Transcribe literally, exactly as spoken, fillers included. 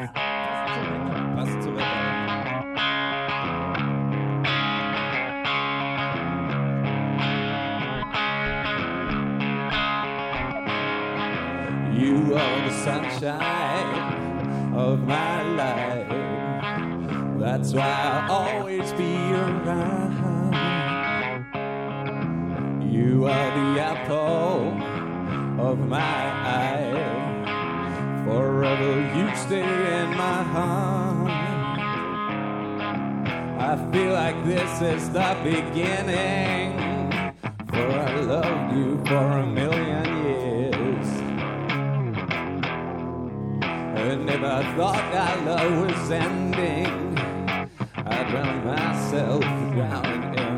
Passt zur Wette. You are the sunshine of my life. That's why I'll always be around. You are the apple of my eye. Forever you stay in my heart. I feel like this is the beginning, for I loved you for a million years. I never thought that love was ending. I drowned myself drowning in